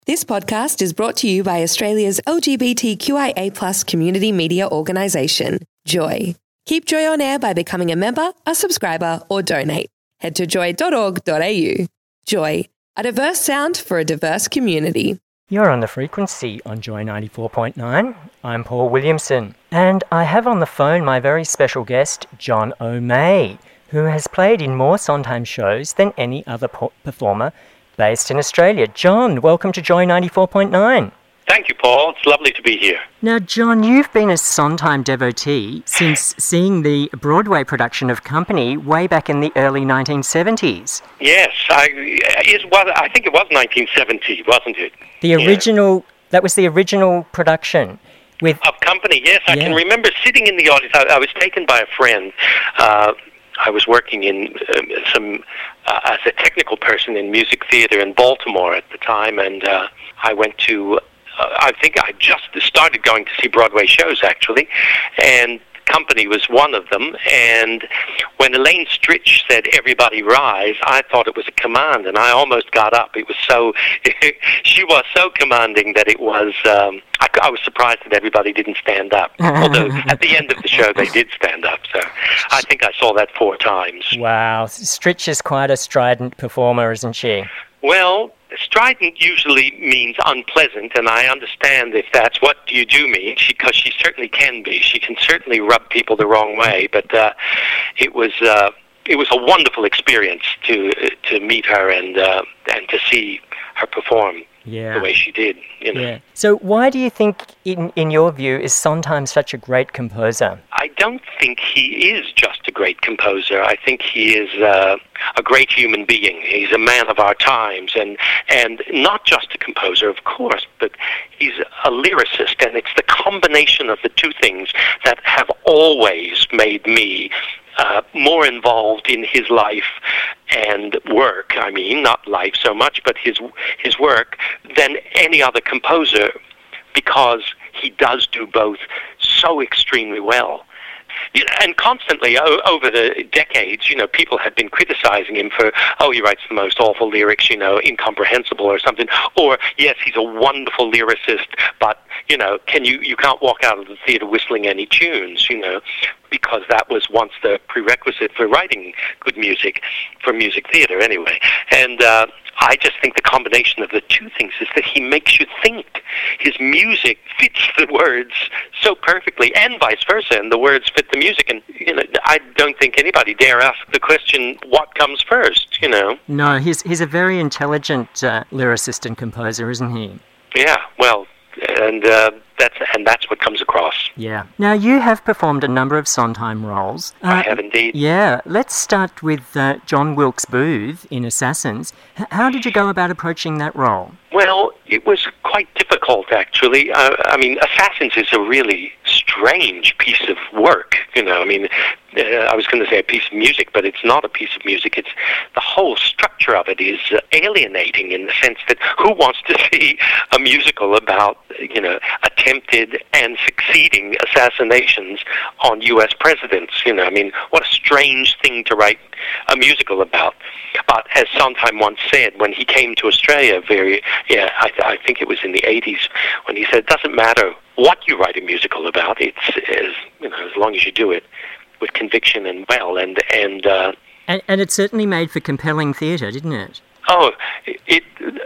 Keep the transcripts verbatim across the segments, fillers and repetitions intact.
This podcast is brought to you by Australia's L G B T Q I A plus community media organisation, Joy. Keep Joy on air by becoming a member, a subscriber or donate. Head to joy dot org dot a u. Joy, a diverse sound for a diverse community. You're on the frequency on Joy ninety-four point nine. I'm Paul Williamson, and I have on the phone my very special guest, John O'Mahey, who has played in more Sondheim shows than any other po- performer based in Australia. John, welcome to Joy ninety-four point nine. Thank you, Paul. It's lovely to be here. Now, John, you've been a Sondheim devotee since seeing the Broadway production of Company way back in the early nineteen seventies. Yes, I, it was, I think it was nineteen seventy, wasn't it? The original, yeah. That was the original production. With Of Company, yes. I yeah. can remember sitting in the audience. I, I was taken by a friend. Uh, I was working in um, some uh, as a technical person in music theater in Baltimore at the time, and uh, I went to, uh, I think I just started going to see Broadway shows, actually, and Company was one of them. And when Elaine Stritch said, "Everybody rise," I thought it was a command, and I almost got up. It was so, she was so commanding that it was, um, I, I was surprised that everybody didn't stand up. Although at the end of the show they did stand up, so I think I saw that four times. Wow, Stritch is quite a strident performer, isn't she? Well, strident usually means unpleasant, and I understand if that's what you do mean, because she, she certainly can be. She can certainly rub people the wrong way, but uh, it was uh, it was a wonderful experience to to meet her and uh, and to see her perform. Yeah. The way she did, you know. Yeah. So why do you think, in, in your view, is Sondheim such a great composer? I don't think he is just a great composer. I think he is uh, a great human being. He's a man of our times, and and not just a composer, of course, but he's a lyricist, and it's the combination of the two things that have always made me Uh, more involved in his life and work, I mean, not life so much, but his his work, than any other composer, because he does do both so extremely well. You know, and constantly o- over the decades, you know, people have been criticizing him for, oh, he writes the most awful lyrics, you know, incomprehensible or something. Or, yes, he's a wonderful lyricist, but, you know, can you, you can't walk out of the theater whistling any tunes, you know, because that was once the prerequisite for writing good music, for music theater anyway. And uh, I just think the combination of the two things is that he makes you think. His music fits the words so perfectly, and vice versa, and the words fit the music. And you know, I don't think anybody dare ask the question, what comes first, you know? No, he's he's a very intelligent uh, lyricist and composer, isn't he? Yeah, well, and uh, that's and that's what comes across. Yeah. Now, you have performed a number of Sondheim roles. Uh, I have indeed. Yeah. Let's start with uh, John Wilkes Booth in Assassins. H- how did you go about approaching that role? Well, it was quite difficult, actually. Uh, I mean, Assassins is a really strange piece of work, you know. I mean, uh, I was going to say a piece of music, but it's not a piece of music. It's the whole structure of it is uh, alienating in the sense that who wants to see a musical about, you know, attempted and succeeding assassinations on U S presidents, you know. I mean, what a strange thing to write a musical about. But as Sondheim once said when he came to Australia, very, yeah, I, th- I think it was in the eighties, when he said, it doesn't matter what you write a musical about, it's as, you know, as long as you do it with conviction and well, and and uh, and, and it certainly made for compelling theatre, didn't it? Oh, it, it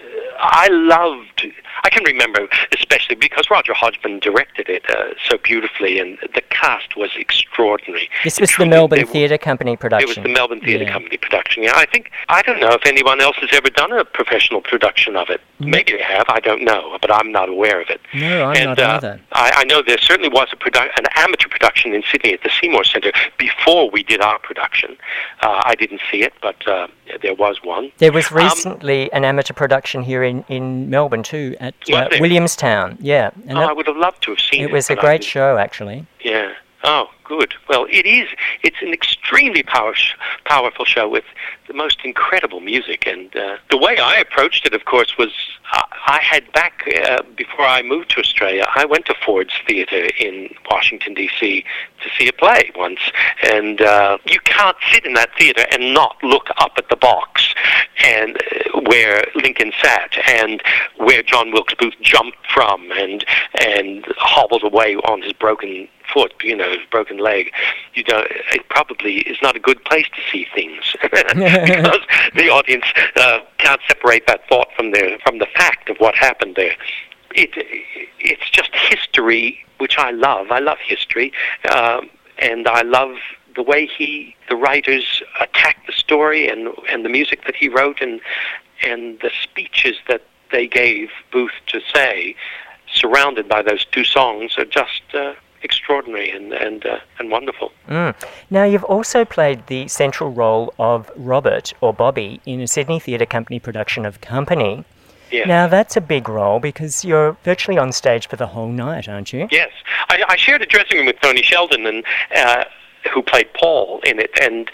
I loved. I can remember, especially because Roger Hodgman directed it uh, so beautifully, and the cast was extraordinary. This was the Melbourne Theatre Company production. It was the Melbourne Theatre yeah. Company production. Yeah, I think I don't know if anyone else has ever done a professional production of it. Mm. Maybe they have. I don't know, but I'm not aware of it. No, I'm and, not uh, either. I, I know there certainly was a produ- an amateur production in Sydney at the Seymour Centre before we did our production. Uh, I didn't see it, but uh, there was one. There was recently um, an amateur production here in, in Melbourne too, at uh, Williamstown. Yeah, and oh, that, I would have loved to have seen it. It was a great show, actually. Yeah. Oh, good. Well, it is. It's an extremely power, powerful show with the most incredible music. And uh, the way I approached it, of course, was I, I had back, uh, before I moved to Australia, I went to Ford's Theatre in Washington, D C to see a play once. And uh, you can't sit in that theatre and not look up at the box and uh, where Lincoln sat and where John Wilkes Booth jumped from and, and hobbled away on his broken foot, you know, his broken leg. You know, it probably is not a good place to see things because the audience uh, can't separate that thought from the from the fact of what happened there. It it's just history, which I love. I love history, um, and I love the way he, the writers, attacked the story and and the music that he wrote and and the speeches that they gave Booth to say, surrounded by those two songs, are just Uh, extraordinary and and, uh, and wonderful. Mm. Now, you've also played the central role of Robert, or Bobby, in a Sydney Theatre Company production of Company. Yes. Now, that's a big role because you're virtually on stage for the whole night, aren't you? Yes. I, I shared a dressing room with Tony Sheldon, and uh, who played Paul in it, and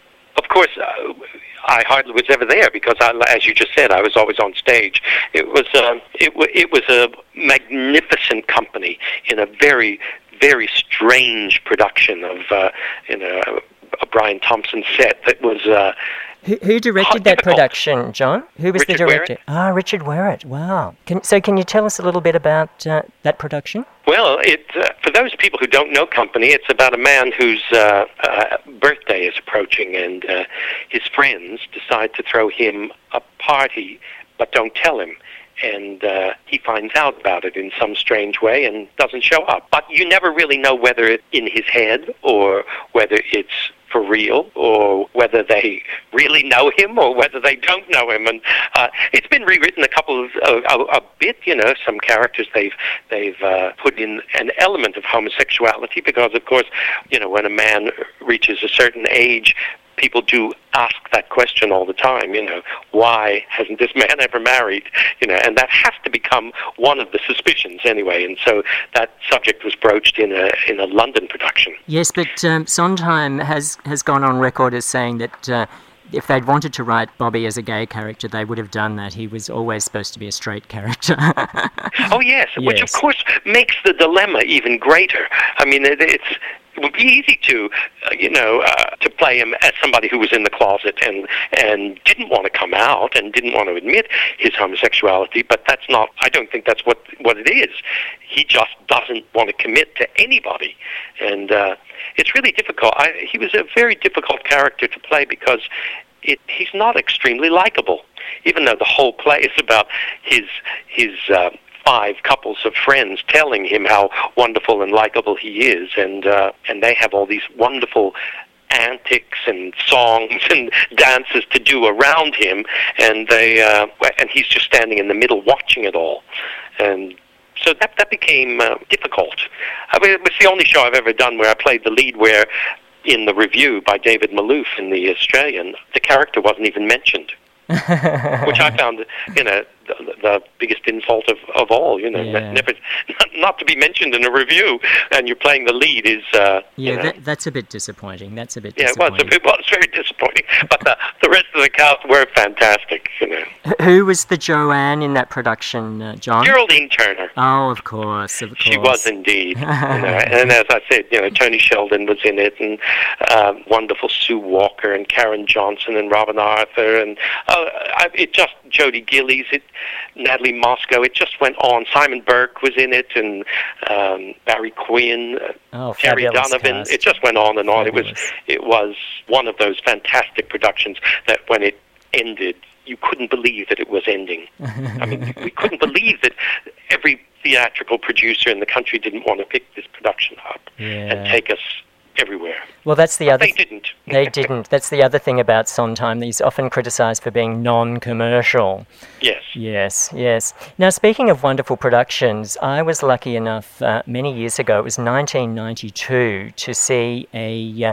of course, uh, I hardly was ever there because, I, as you just said, I was always on stage. It was uh, it, w- it was a magnificent company in a very, very strange production of uh, you know a Brian Thompson set that was. Uh, Who, who directed that difficult. production, John? Who was Richard the director? Wherrett. Ah, Richard Wherrett. Wow. Can, so, can you tell us a little bit about uh, that production? Well, it uh, for those people who don't know Company, it's about a man whose uh, uh, birthday is approaching, and uh, his friends decide to throw him a party, but don't tell him. And uh, he finds out about it in some strange way and doesn't show up. But you never really know whether it's in his head or whether it's for real or whether they really know him or whether they don't know him. And uh, it's been rewritten a couple of uh, a, a bit. You know, some characters they've they've uh, put in an element of homosexuality because, of course, you know, when a man reaches a certain age, people do ask that question all the time, you know, why hasn't this man ever married? You know, and that has to become one of the suspicions anyway. And so that subject was broached in a in a London production. Yes, but um, Sondheim has, has gone on record as saying that uh, if they'd wanted to write Bobby as a gay character, they would have done that. He was always supposed to be a straight character. Oh, yes, yes, which of course makes the dilemma even greater. I mean, it, it's... It would be easy to, uh, you know, uh, to play him as somebody who was in the closet and and didn't want to come out and didn't want to admit his homosexuality. But that's not. I don't think that's what what it is. He just doesn't want to commit to anybody, and uh, it's really difficult. I, he was a very difficult character to play because it, he's not extremely likable, even though the whole play is about his his. Uh, five couples of friends telling him how wonderful and likable he is, and uh, and they have all these wonderful antics and songs and dances to do around him, and they uh, and he's just standing in the middle watching it all, and so that that became uh, difficult. I mean, it was the only show I've ever done where I played the lead, where in the review by David Malouf in the Australian, the character wasn't even mentioned. Which I found, you know, the, the biggest insult of, of all, you know, yeah. never, not, not to be mentioned in a review, and you're playing the lead is, uh, yeah, you know, that, that's a bit disappointing. That's a bit yeah, disappointing. it was, it was very disappointing, but the, the rest of the cast were fantastic, you know. Who was the Joanne in that production, uh, John? Geraldine Turner. Oh, of course, of course. She was indeed. You know, and as I said, you know, Tony Sheldon was in it, and um, wonderful Sue Walker and Karen Johnson and Robin Arthur, and uh, I, it just Jody Gillies, it Natalie Moscow. It just went on. Simon Burke was in it, and um, Barry Quinn, uh, oh, Terry Donovan. Cast. It just went on and on. Fabulous. It was it was one of those fantastic productions that when it ended, you couldn't believe that it was ending. I mean, we couldn't believe that every theatrical producer in the country didn't want to pick this production up yeah. and take us everywhere. Well, that's the but other. They didn't. They didn't. That's the other thing about Sondheim. He's often criticised for being non-commercial. Yes. Yes, yes. Now, speaking of wonderful productions, I was lucky enough uh, many years ago, it was nineteen ninety-two, to see a, uh,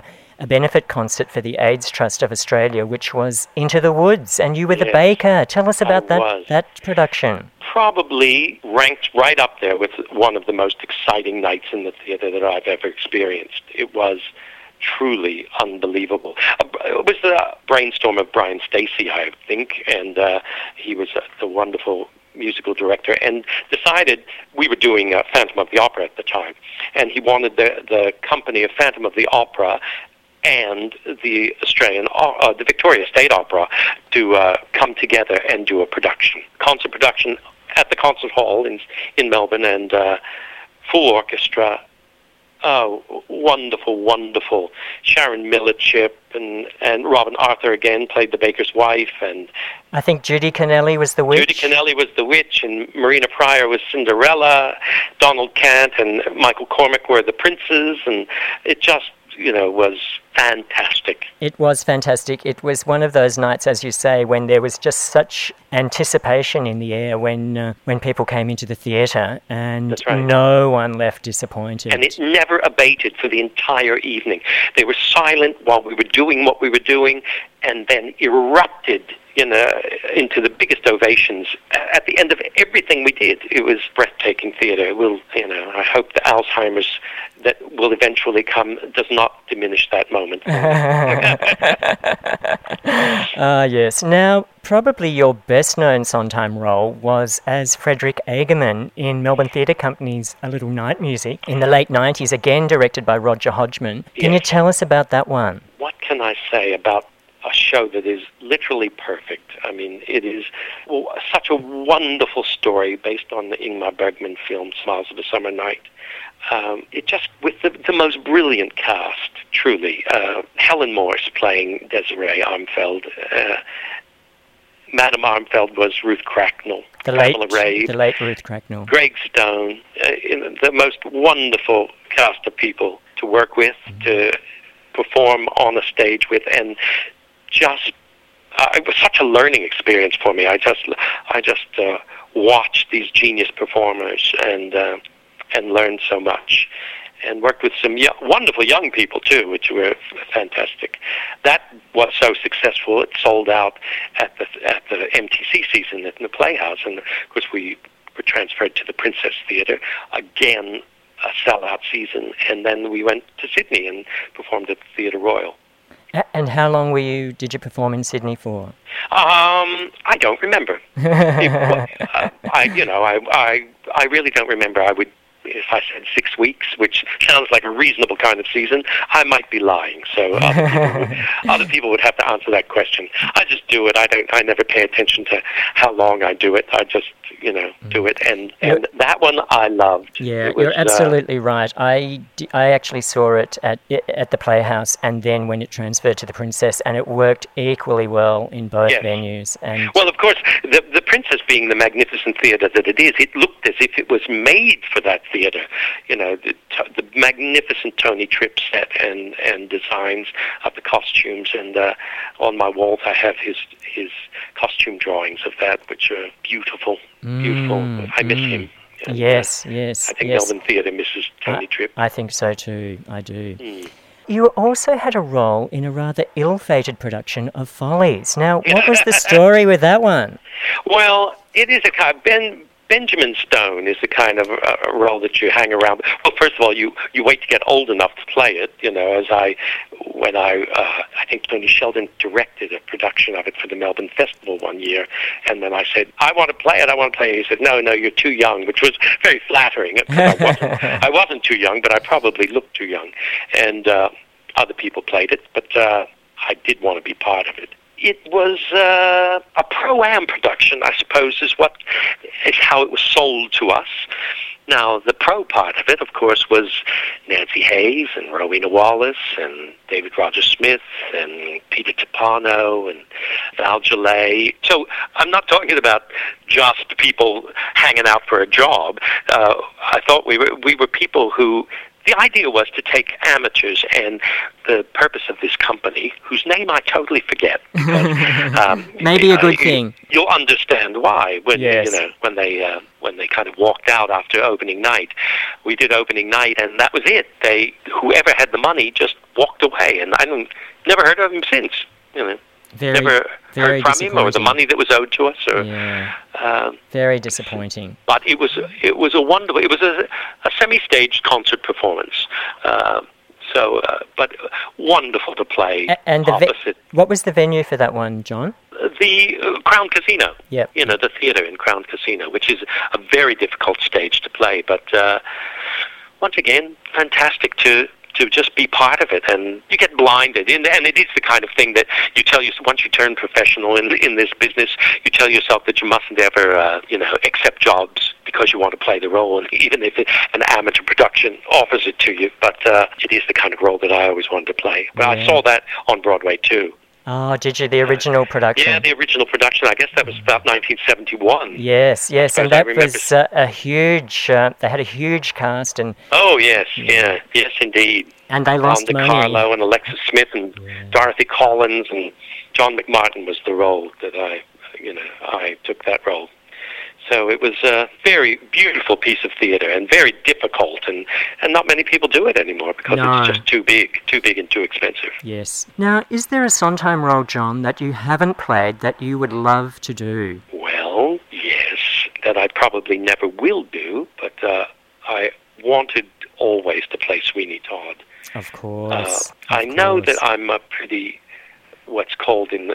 a benefit concert for the AIDS Trust of Australia, which was Into the Woods, and you were the Yes, baker. Tell us about I that, was. that production. Probably ranked right up there with one of the most exciting nights in the theatre that I've ever experienced. It was truly unbelievable. Uh, It was the brainstorm of Brian Stacey, I think, and uh, he was uh, the wonderful musical director, and decided we were doing uh, Phantom of the Opera at the time, and he wanted the, the company of Phantom of the Opera and the Australian, uh, the Victoria State Opera to uh, come together and do a production, concert production at the Concert Hall in in Melbourne, and uh, full orchestra. Oh, wonderful, wonderful. Sharon Millichip and, and Robin Arthur again played the baker's wife, and I think Judy Kennelly was the witch. Judy Kennelly was the witch, and Marina Pryor was Cinderella. Donald Cant and Michael Cormack were the princes, and it just, you know, was fantastic. It was fantastic. It was one of those nights, as you say, when there was just such anticipation in the air when uh, when people came into the theatre, and That's right. no one left disappointed. And it never abated for the entire evening. They were silent while we were doing what we were doing, and then erupted in a, into the biggest ovations at the end of everything we did. It was breathtaking theatre. It will, you know, I hope the Alzheimer's that will eventually come does not diminish that moment. Ah, yes. Now, probably your best-known Sondheim role was as Frederick Egerman in Melbourne Theatre Company's A Little Night Music in the late nineties, again directed by Roger Hodgman. Can Yes. you tell us about that one? What can I say about a show that is literally perfect? I mean, it is well, such a wonderful story based on the Ingmar Bergman film Smiles of a Summer Night. Um, it just, with the, the most brilliant cast, truly. Uh, Helen Morse playing Desiree Armfeld. Uh, Madame Armfeld was Ruth Cracknell. The late, Pamela Ray, the late Ruth Cracknell. Greg Stone. Uh, you know, the most wonderful cast of people to work with, mm-hmm. to perform on a stage with, and just uh, it was such a learning experience for me. I just I just uh, watched these genius performers and uh, and learned so much, and worked with some yo- wonderful young people too, which were f- fantastic. That was so successful; it sold out at the at the M T C season at the Playhouse, and of course we were transferred to the Princess Theatre again, a sellout season, and then we went to Sydney and performed at the Theatre Royal. And how long were you? Did you perform in Sydney for? Um, I don't remember. it, uh, I, you know, I, I, I really don't remember. I would, if I said six weeks, which sounds like a reasonable kind of season, I might be lying. So other people, would, other people would have to answer that question. I just do it. I don't. I never pay attention to how long I do it. I just, you know, do it. And and that one I loved. Yeah, was, you're absolutely uh, right. I, d- I actually saw it at at the Playhouse, and then when it transferred to the Princess, and it worked equally well in both yes. venues. And well, of course, the the Princess being the magnificent theatre that it is, it looked as if it was made for that theatre. You know, the, the magnificent Tony Tripp set and, and designs of the costumes, and uh, on my walls I have his his costume drawings of that, which are beautiful, beautiful. Mm, I miss mm. him. And, yes, uh, yes. I think yes. Melbourne Theatre misses Tony I, Tripp. I think so too. I do. Mm. You also had a role in a rather ill-fated production of Follies. Now, what was the story with that one? Well, it is a kind of Ben. Benjamin Stone is the kind of uh, role that you hang around. Well, first of all, you, you wait to get old enough to play it. You know, as I, when I, uh, I think Tony Sheldon directed a production of it for the Melbourne Festival one year, and then I said, I want to play it, I want to play it. He said, no, no, you're too young, which was very flattering. I wasn't, I wasn't too young, but I probably looked too young. And uh, other people played it, but uh, I did want to be part of it. It was uh, a pro-am production, I suppose, is what is how it was sold to us. Now, the pro part of it, of course, was Nancy Hayes and Rowena Wallace and David Roger Smith and Peter Topano and Val Gillay. So I'm not talking about just people hanging out for a job. Uh, I thought we were we were people who the idea was to take amateurs, and the purpose of this company, whose name I totally forget, because, um, maybe a good uh, thing. You'll understand why when Yes. you know when they uh, when they kind of walked out after opening night. We did opening night, and that was it. They whoever had the money just walked away, and I don't never heard of him since. You know, Very, never very heard from him or the disappointing. money that was owed to us. Or, Yeah, um, very disappointing. but it was it was a wonderful. It was a, a semi-staged concert performance. Uh, so, uh, but wonderful to play A- and the ve- opposite what was the venue for that one, John? the uh, Crown Casino. Yep. You know, the theatre in Crown Casino, which is a very difficult stage to play. But uh, once again, fantastic to to just be part of it, and you get blinded. And, and it is the kind of thing that you tell yourself, once you turn professional in in this business, you tell yourself that you mustn't ever, uh, you know, accept jobs because you want to play the role, and even if it, an amateur production offers it to you. But uh, it is the kind of role that I always wanted to play. Well, I Yeah. saw that on Broadway too. Oh, did you? The original production? Yeah, the original production. I guess that was about nineteen seventy-one. Yes, yes, and As I that remember. was uh, a huge. Uh, they had a huge cast, and Oh yes, yeah, yes indeed. and they lost Ron money. DiCarlo and Alexis Smith and Dorothy Collins and John McMartin was the role that I, you know, I took that role. So it was a very beautiful piece of theatre and very difficult, and, and not many people do it anymore because No. it's just too big, too big and too expensive. Yes. Now, is there a Sondheim role, John, that you haven't played that you would love to do? Well, yes, that I probably never will do, but uh, I wanted always to play Sweeney Todd. Of Uh, course. of I know course. that I'm a pretty, what's called in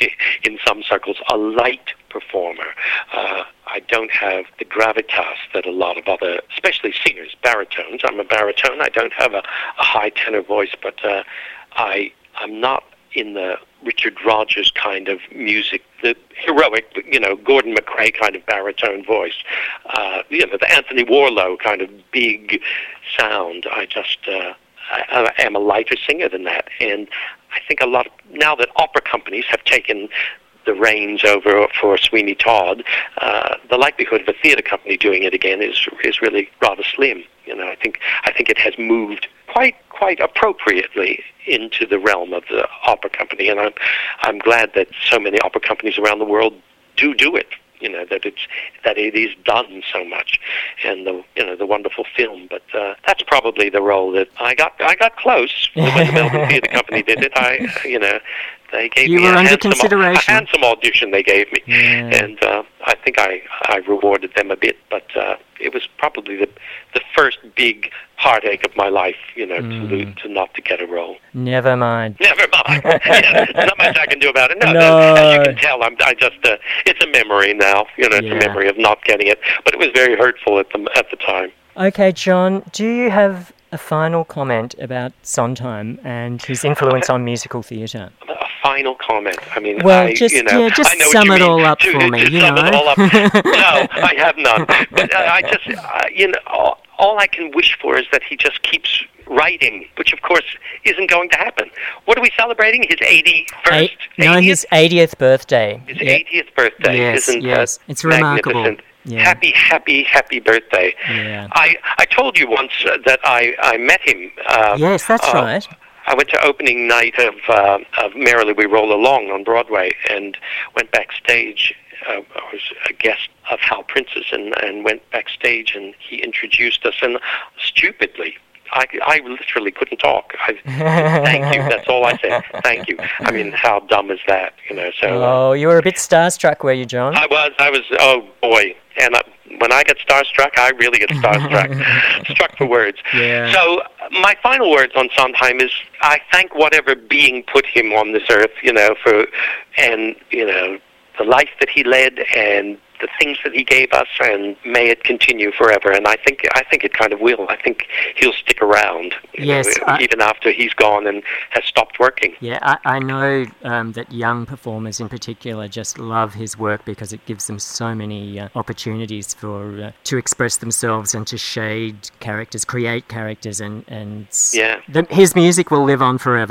in some circles, a light performer. Uh, I don't have the gravitas that a lot of other, especially singers, baritones. I'm a baritone. I don't have a, a high tenor voice, but uh, I I'm not in the Richard Rodgers kind of music, the heroic, you know, Gordon McRae kind of baritone voice, uh, you know, the Anthony Warlow kind of big sound. I just uh, I, I am a lighter singer than that, and I think a lot of, now that opera companies have taken the reins over for Sweeney Todd, uh, the likelihood of a theatre company doing it again is is really rather slim. You know, I think I think it has moved quite quite appropriately into the realm of the opera company, and I'm I'm glad that so many opera companies around the world do do it. You know, that it's that it is done so much, and the you know the wonderful film. But uh, that's probably the role that I got. I got close when the Melbourne Theatre Company did it. I you know they gave You me were a under handsome, consideration. a handsome audition they gave me, Yeah. and uh, I think I I rewarded them a bit. But uh, it was probably the the first big heartache of my life. You know, Mm. to lose, to not to get a role. Never mind. Never mind. Yeah, not much I can do about it. No, No. as you can tell, I'm, I just, uh, it's a memory now. You know, it's Yeah. a memory of not getting it. But it was very hurtful at the, at the time. Okay, John, do you have a final comment about Sondheim and his influence on musical theatre? A final comment. I mean, Well, I, just- you know, yeah, just I know sum what it you all mean. up to, for me, to you sum know. It all up. No, I have none. But uh, I just, uh, you know, all, all I can wish for is that he just keeps writing, which of course isn't going to happen. What are we celebrating? His eighty-first? Eight, no, eightieth? his eightieth birthday. His Yeah. eightieth birthday. Yes, Isn't yes. that It's remarkable. magnificent? Yeah. Happy, happy, happy birthday. Yeah. I, I told you once uh, that I, I met him. Uh, Yes, that's uh, right. I went to opening night of, uh, of Merrily We Roll Along on Broadway and went backstage. Uh, I was a guest of Hal Prince's and, and went backstage, and he introduced us, and stupidly, I, I literally couldn't talk. I, thank you. That's all I said. Thank you. I mean, how dumb is that? You know. So uh, Oh, you were a bit starstruck, were you, John? I was. I was. Oh boy. And I, when I get starstruck, I really get starstruck. Struck for words. Yeah. So my final words on Sondheim is I thank whatever being put him on this earth, you know, for and you know the life that he led and the things that he gave us, and may it continue forever. And I think I think it kind of will. I think he'll stick around, you Yes, know, I- even after he's gone and has stopped working. Yeah, I, I know um, that young performers in particular just love his work because it gives them so many uh, opportunities for uh, to express themselves and to shade characters, create characters, and, and Yeah. the, his music will live on forever.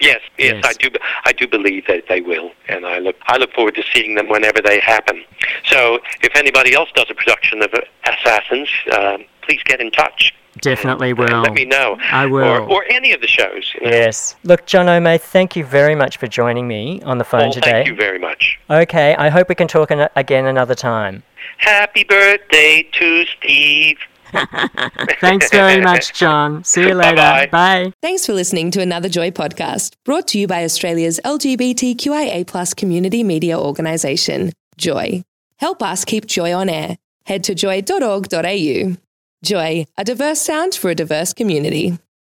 Yes, yes, Yes. I do. I do believe that they will, and I look. I look forward to seeing them whenever they happen. So, if anybody else does a production of Assassins, uh, please get in touch. Definitely and, will. and let me know. I will. Or, or any of the shows. You know? Yes. Look, John O'May, thank you very much for joining me on the phone Well, today. thank you very much. Okay, I hope we can talk an- again another time. Happy birthday to Steve. Thanks very much, John. See you later. Bye-bye. Bye. Thanks for listening to another Joy podcast, brought to you by Australia's L G B T Q I A plus community media organisation, Joy. Help us keep Joy on air. Head to joy dot org dot a u. Joy, a diverse sound for a diverse community.